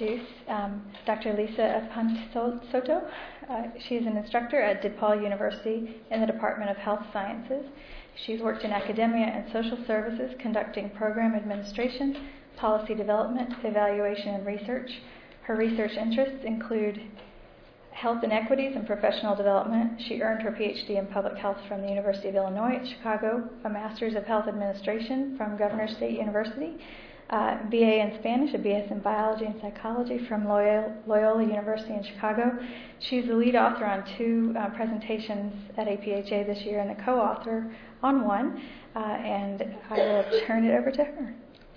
introduce Dr. Lisa Aponte-Soto. She is an instructor at DePaul University in the Department of Health Sciences. She's worked in academia and social services, conducting program administration, policy development, evaluation, and research. Her research interests include health inequities and professional development. She earned her PhD in public health from the University of Illinois at Chicago, a Master's of Health Administration from Governor State University, BA in Spanish, a BS in Biology and Psychology from Loyola University in Chicago. She's the lead author on 2 presentations at APHA this year and a co-author on one, and I will turn it over to her.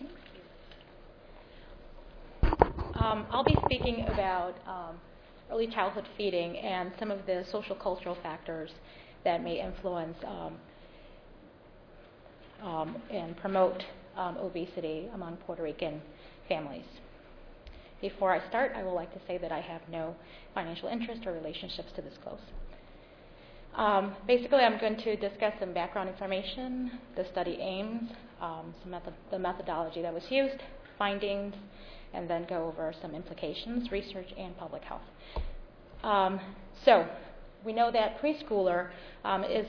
I'll be speaking about early childhood feeding and some of the social cultural factors that may influence and promote obesity among Puerto Rican families. Before I start, I would like to say that I have no financial interest or relationships to disclose. Basically, I'm going to discuss some background information, the study aims, the methodology that was used, findings, and then go over some implications, research, and public health. So we know that preschooler is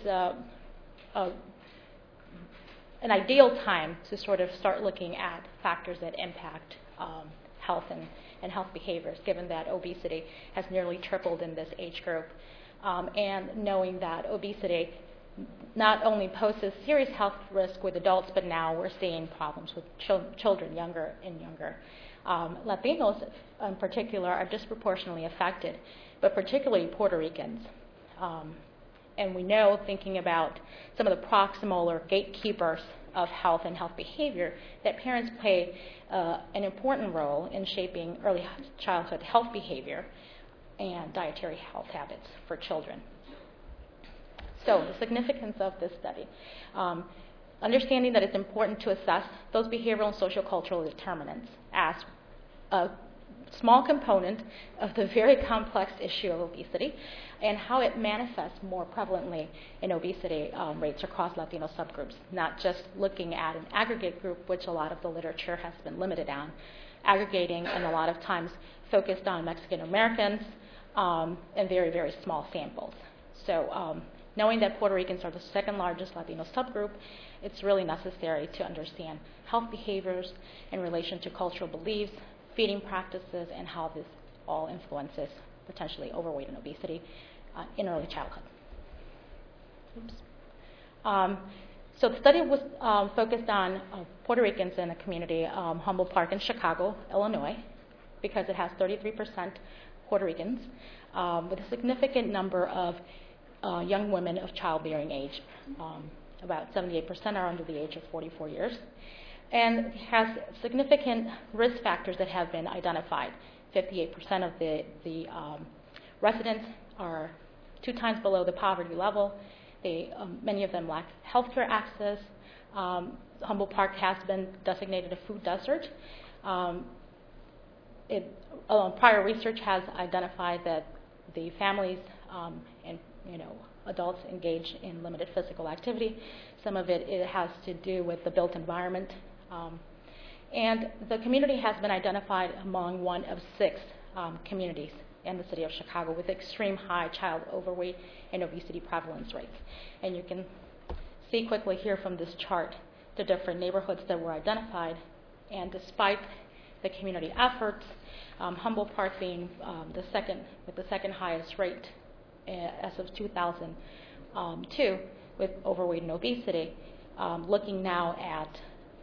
an ideal time to sort of start looking at factors that impact health and health behaviors, given that obesity has nearly tripled in this age group, and knowing that obesity not only poses serious health risk with adults, but now we're seeing problems with children younger and younger. Latinos in particular are disproportionately affected, but particularly Puerto Ricans. And we know, thinking about some of the proximal or gatekeepers of health and health behavior, that parents play an important role in shaping early childhood health behavior and dietary health habits for children. So the significance of this study. Understanding that it's important to assess those behavioral and social cultural determinants as a small component of the very complex issue of obesity and how it manifests more prevalently in obesity rates across Latino subgroups, not just looking at an aggregate group, which a lot of the literature has been limited on, aggregating and a lot of times focused on Mexican Americans and very, very small samples. So knowing that Puerto Ricans are the second largest Latino subgroup, it's really necessary to understand health behaviors in relation to cultural beliefs, feeding practices, and how this all influences potentially overweight and obesity in early childhood. So the study was focused on Puerto Ricans in a community, Humboldt Park in Chicago, Illinois, because it has 33% Puerto Ricans, with a significant number of young women of childbearing age. About 78% are under the age of 44 years. And has significant risk factors that have been identified. 58% of the residents are 2 times below the poverty level. Many of them lack healthcare access. Humboldt Park has been designated a food desert. Prior research has identified that the families and adults engage in limited physical activity. Some of it has to do with the built environment. And the community has been identified among one of 6 communities in the city of Chicago with extreme high child overweight and obesity prevalence rates. And you can see quickly here from this chart the different neighborhoods that were identified. And despite the community efforts, Humboldt Park being the second highest rate as of 2002 with overweight and obesity, looking now at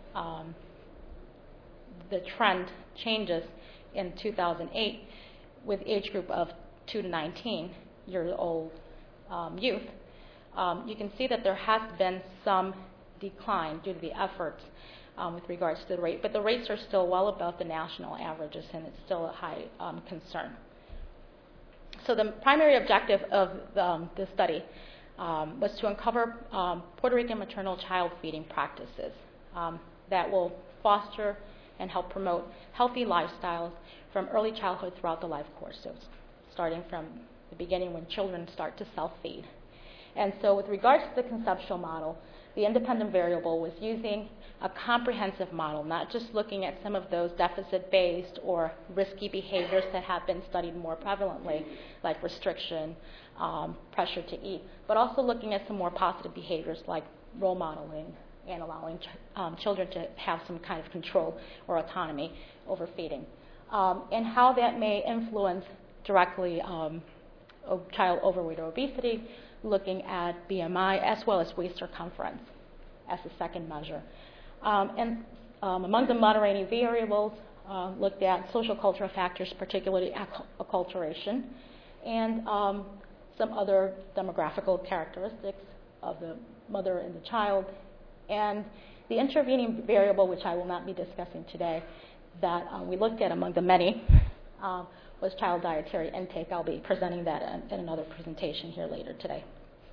the trend changes in 2008 with age group of 2 to 19 years old youth, you can see that there has been some decline due to the efforts with regards to the rate, but the rates are still well above the national averages, and it's still a high concern. So the primary objective of this study was to uncover Puerto Rican maternal child feeding practices that will foster and help promote healthy lifestyles from early childhood throughout the life course, so starting from the beginning when children start to self-feed. And so with regards to the conceptual model, the independent variable was using a comprehensive model, not just looking at some of those deficit-based or risky behaviors that have been studied more prevalently, like restriction, pressure to eat, but also looking at some more positive behaviors like role modeling and allowing children to have some kind of control or autonomy over feeding, and how that may influence directly child overweight or obesity, looking at BMI as well as waist circumference as the second measure. Among the moderating variables, looked at social cultural factors, particularly acculturation, and some other demographical characteristics of the mother and the child. And the intervening variable, which I will not be discussing today, that we looked at among the many, was child dietary intake. I'll be presenting that in another presentation here later today.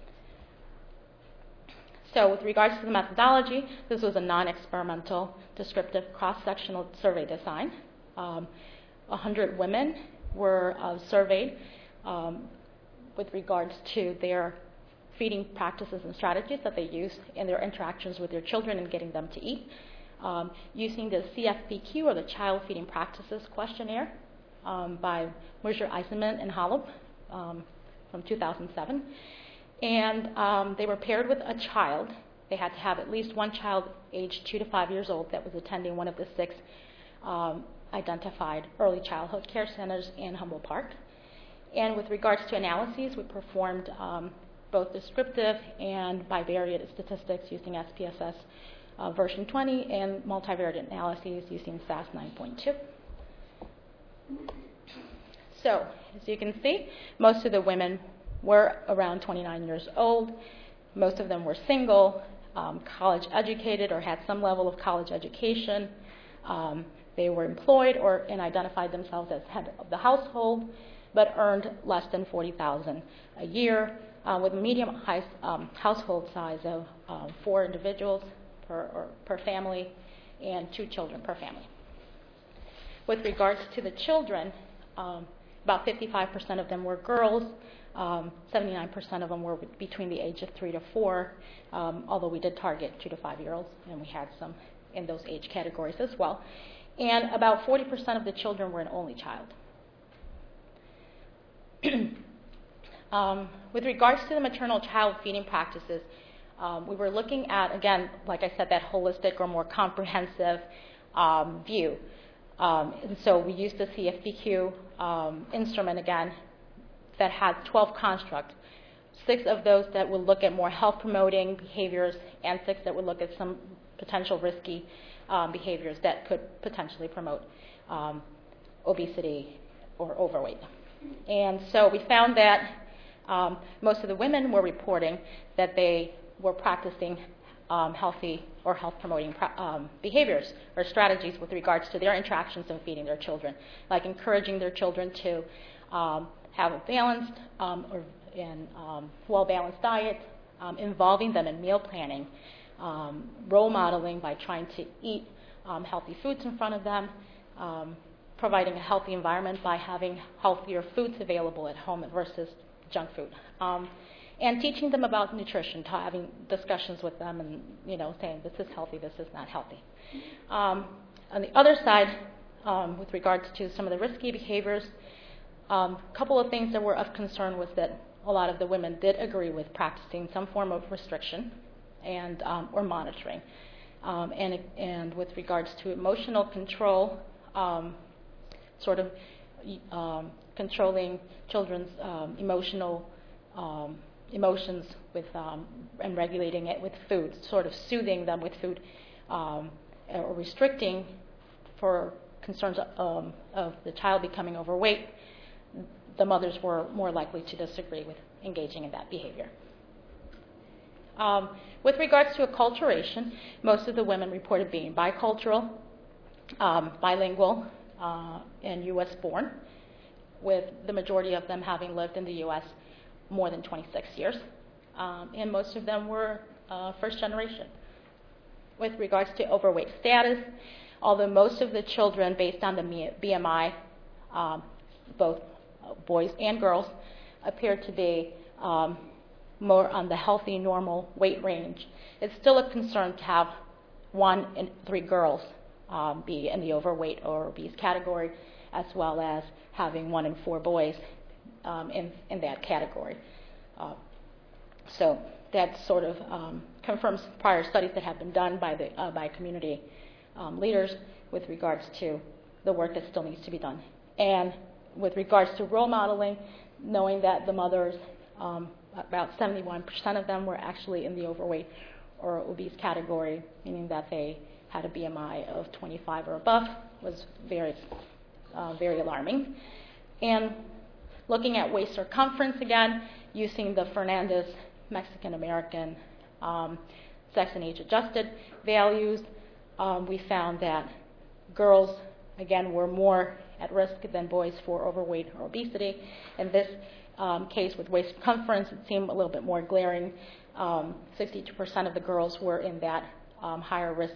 So with regards to the methodology, this was a non-experimental, descriptive cross-sectional survey design. 100 women were surveyed with regards to their feeding practices and strategies that they use in their interactions with their children and getting them to eat, using the CFPQ, or the Child Feeding Practices Questionnaire, by Mercer-Eisenman and Holub from 2007. And they were paired with a child. They had to have at least one child aged 2 to 5 years old that was attending one of the 6 identified early childhood care centers in Humboldt Park. And with regards to analyses, we performed both descriptive and bivariate statistics using SPSS version 20 and multivariate analyses using SAS 9.2. So, as you can see, most of the women were around 29 years old. Most of them were single, college educated, or had some level of college education. They were employed and identified themselves as head of the household, but earned less than $40,000 a year, with a medium household size of 4 individuals per family and 2 children per family. With regards to the children, about 55% of them were girls. 79% of them were between the age of 3 to 4, although we did target 2 to 5-year-olds, and we had some in those age categories as well. And about 40% of the children were an only child. With regards to the maternal child feeding practices, we were looking at, again, like I said, that holistic or more comprehensive view. And so we used the CFPQ instrument again that had 12 constructs, 6 of those that would look at more health-promoting behaviors and 6 that would look at some potential risky behaviors that could potentially promote obesity or overweight. And so we found that most of the women were reporting that they were practicing healthy or health-promoting behaviors or strategies with regards to their interactions in feeding their children, like encouraging their children to have a balanced and well-balanced diet, involving them in meal planning, role modeling by trying to eat healthy foods in front of them, providing a healthy environment by having healthier foods available at home versus junk food, and teaching them about nutrition, having discussions with them and saying this is healthy, this is not healthy. On the other side, with regards to some of the risky behaviors, a couple of things that were of concern was that a lot of the women did agree with practicing some form of restriction and or monitoring. And with regards to emotional control, sort of controlling children's emotions with and regulating it with food, sort of soothing them with food, or restricting for concerns of the child becoming overweight. The mothers were more likely to disagree with engaging in that behavior. With regards to acculturation, most of the women reported being bicultural, bilingual, and U.S. born, with the majority of them having lived in the U.S. more than 26 years. And most of them were first generation. With regards to overweight status, although most of the children, based on the BMI, both boys and girls, appeared to be more on the healthy, normal weight range. It's still a concern to have 1 in 3 girls be in the overweight or obese category, as well as having 1 in 4 boys in that category. So that sort of confirms prior studies that have been done by community leaders with regards to the work that still needs to be done. And with regards to role modeling, knowing that the mothers, about 71% of them were actually in the overweight or obese category, meaning that they had a BMI of 25 or above, was very alarming. And looking at waist circumference again, using the Fernandez Mexican-American sex and age-adjusted values, we found that girls, again, were more at risk than boys for overweight or obesity. In this case with waist circumference, it seemed a little bit more glaring. 62% of the girls were in that higher risk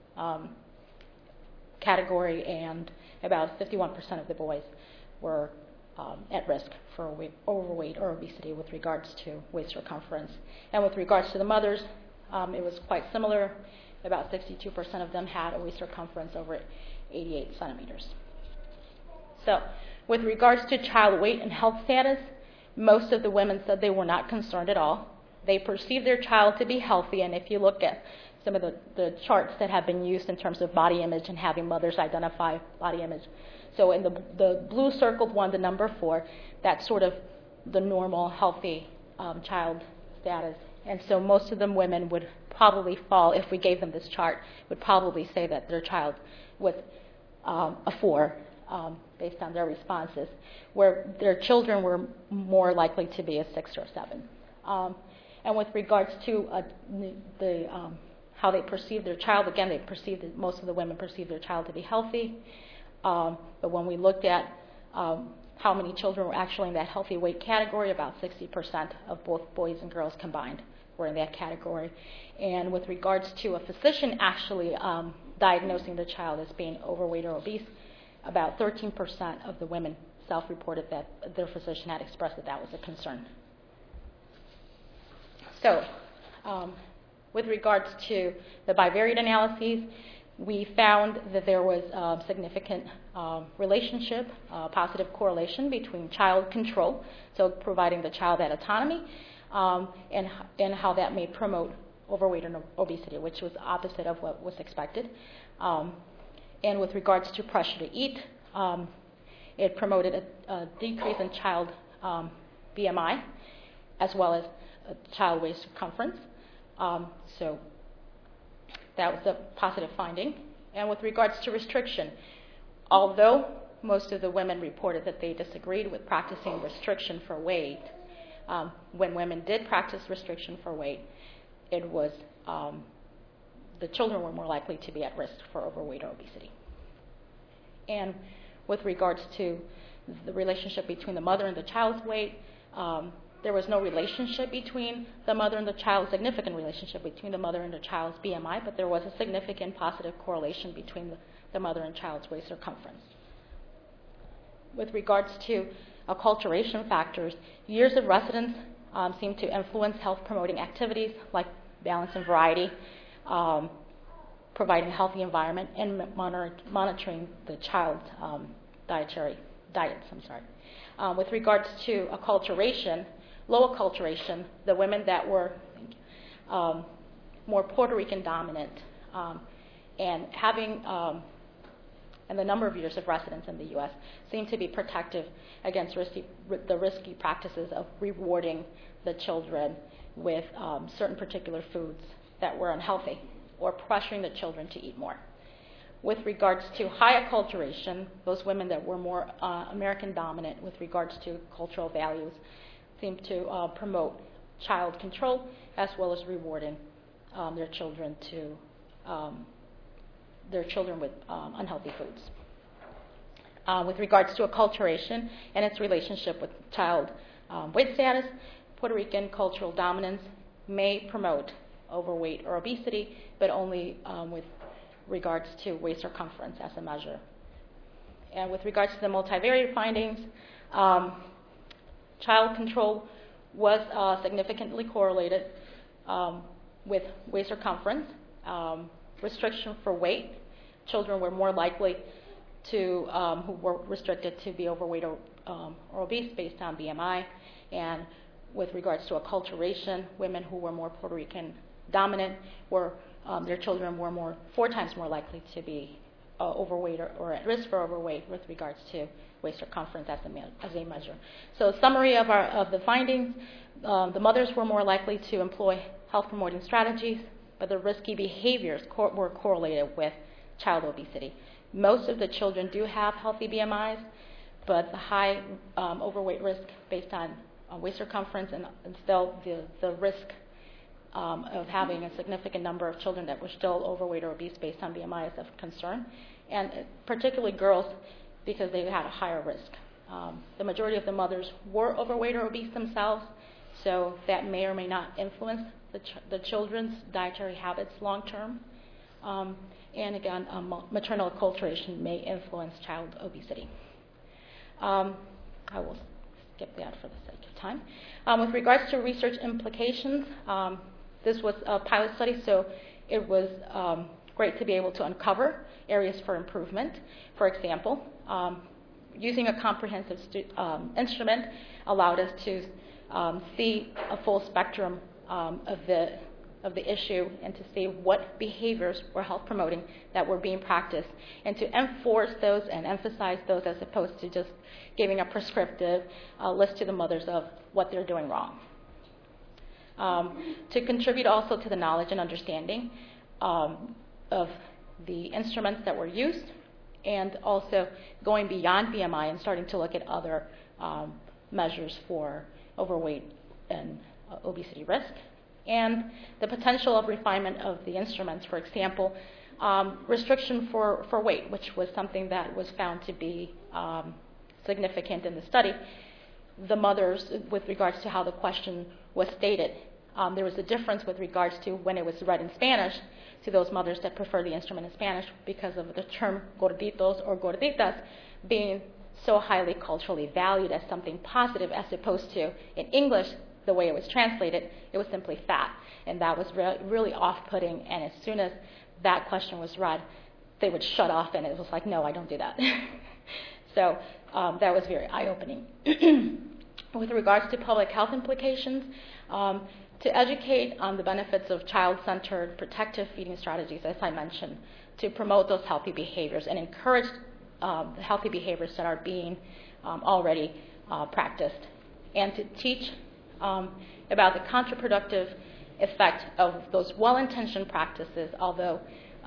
category, and about 51% of the boys were at risk for overweight or obesity with regards to waist circumference. And with regards to the mothers, it was quite similar. About 62% of them had a waist circumference over 88 centimeters. So with regards to child weight and health status, most of the women said they were not concerned at all. They perceived their child to be healthy, and if you look at some of the charts that have been used in terms of body image and having mothers identify body image. So in the blue circled one, the number 4, that's sort of the normal, healthy child status. And so most of them women would probably fall, if we gave them this chart, would probably say that their child was a 4 based on their responses, where their children were more likely to be a 6 or 7. And with regards to how they perceive their child, again, most of the women perceived their child to be healthy. But when we looked at how many children were actually in that healthy weight category, about 60% of both boys and girls combined were in that category. And with regards to a physician actually diagnosing the child as being overweight or obese, about 13% of the women self-reported that their physician had expressed that was a concern. So, with regards to the bivariate analyses, we found that there was a significant relationship, positive correlation between child control, so providing the child that autonomy, and how that may promote overweight and obesity, which was opposite of what was expected. And with regards to pressure to eat, it promoted a decrease in child BMI, as well as child waist circumference. So that was a positive finding. And with regards to restriction, although most of the women reported that they disagreed with practicing restriction for weight, when women did practice restriction for weight, it was the children were more likely to be at risk for overweight or obesity. And with regards to the relationship between the mother and the child's weight, there was no relationship between the mother and the child, significant relationship between the mother and the child's BMI, but there was a significant positive correlation between the mother and child's waist circumference. With regards to acculturation factors, years of residence seem to influence health-promoting activities like balance and variety, providing a healthy environment, and monitoring the child's diets. With regards to acculturation, low acculturation, the women that were more Puerto Rican dominant and having and the number of years of residence in the U.S. seemed to be protective against the risky practices of rewarding the children with certain particular foods that were unhealthy, or pressuring the children to eat more. With regards to high acculturation, those women that were more American dominant with regards to cultural values seemed to promote child control, as well as rewarding their children with unhealthy foods. With regards to acculturation and its relationship with child weight status, Puerto Rican cultural dominance may promote overweight or obesity, but only with regards to waist circumference as a measure. And with regards to the multivariate findings, child control was significantly correlated with waist circumference, restriction for weight. Children were more likely to, who were restricted, to be overweight or obese based on BMI. And with regards to acculturation, women who were more Puerto Rican dominant were, their children were 4 times more likely to be overweight or at risk for overweight with regards to waist circumference as a measure. So summary of the findings, the mothers were more likely to employ health promoting strategies, but the risky behaviors were correlated with child obesity. Most of the children do have healthy BMIs, but the high overweight risk based on waist circumference and still the risk of having a significant number of children that were still overweight or obese based on BMI is of concern, and particularly girls because they had a higher risk. The majority of the mothers were overweight or obese themselves, so that may or may not influence the children's dietary habits long term. And again, maternal acculturation may influence child obesity. I will skip that for the sake of time. With regards to research implications, this was a pilot study, so it was great to be able to uncover areas for improvement. For example, using a comprehensive instrument allowed us to see a full spectrum of the issue and to see what behaviors were health promoting that were being practiced and to enforce those and emphasize those as opposed to just giving a prescriptive list to the mothers of what they're doing wrong. To contribute also to the knowledge and understanding of the instruments that were used, and also going beyond BMI and starting to look at other measures for overweight and obesity risk, and the potential of refinement of the instruments. For example, restriction for weight, which was something that was found to be significant in the study. The mothers, with regards to how the question was stated, there was a difference with regards to when it was read in Spanish to those mothers that prefer the instrument in Spanish because of the term gorditos or gorditas being so highly culturally valued as something positive, as opposed to in English, the way it was translated, it was simply fat. And that was really off-putting, and as soon as that question was read, they would shut off, and it was like, no, I don't do that. So that was very eye-opening. With regards to public health implications, to educate on the benefits of child-centered protective feeding strategies, as I mentioned, to promote those healthy behaviors and encourage the healthy behaviors that are being already practiced, and to teach about the counterproductive effect of those well-intentioned practices, although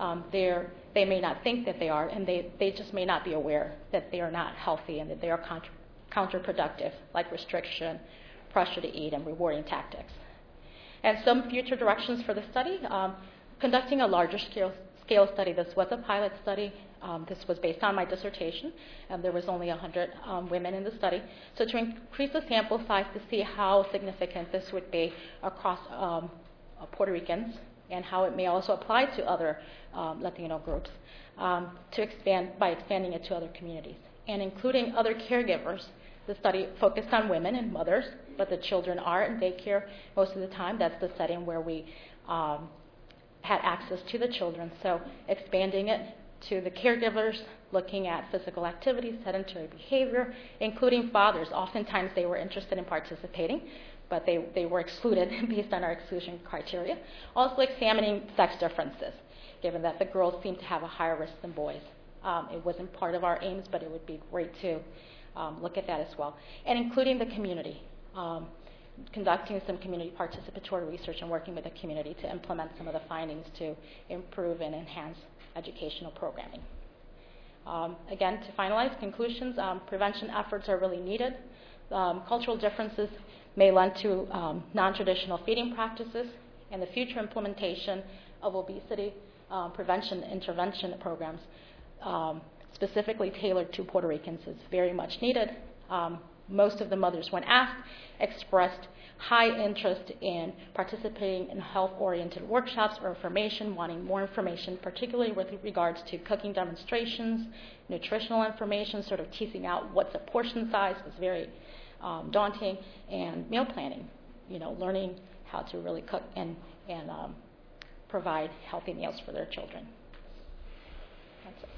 they may not think that they are, and they just may not be aware that they are not healthy and that they are counterproductive, like restriction, pressure to eat, and rewarding tactics. And some future directions for the study, conducting a larger scale study. This was a pilot study. This was based on my dissertation, and there was only 100 women in the study. So to increase the sample size to see how significant this would be across Puerto Ricans and how it may also apply to other Latino groups, to expand by expanding it to other communities and including other caregivers. The study focused on women and mothers, but the children are in daycare most of the time. That's the setting where we had access to the children. So expanding it to the caregivers, looking at physical activity, sedentary behavior, including fathers. Oftentimes they were interested in participating, but they were excluded based on our exclusion criteria. Also examining sex differences, given that the girls seem to have a higher risk than boys. It wasn't part of our aims, but it would be great to look at that as well. And including the community, conducting some community participatory research and working with the community to implement some of the findings to improve and enhance educational programming. Again, to finalize conclusions, prevention efforts are really needed. Cultural differences may lend to non-traditional feeding practices, and the future implementation of obesity prevention intervention programs specifically tailored to Puerto Ricans is very much needed. Most of the mothers, when asked, expressed high interest in participating in health-oriented workshops or information, wanting more information, particularly with regards to cooking demonstrations, nutritional information, sort of teasing out what's a portion size was very daunting, and meal planning. learning how to really cook and provide healthy meals for their children. That's it.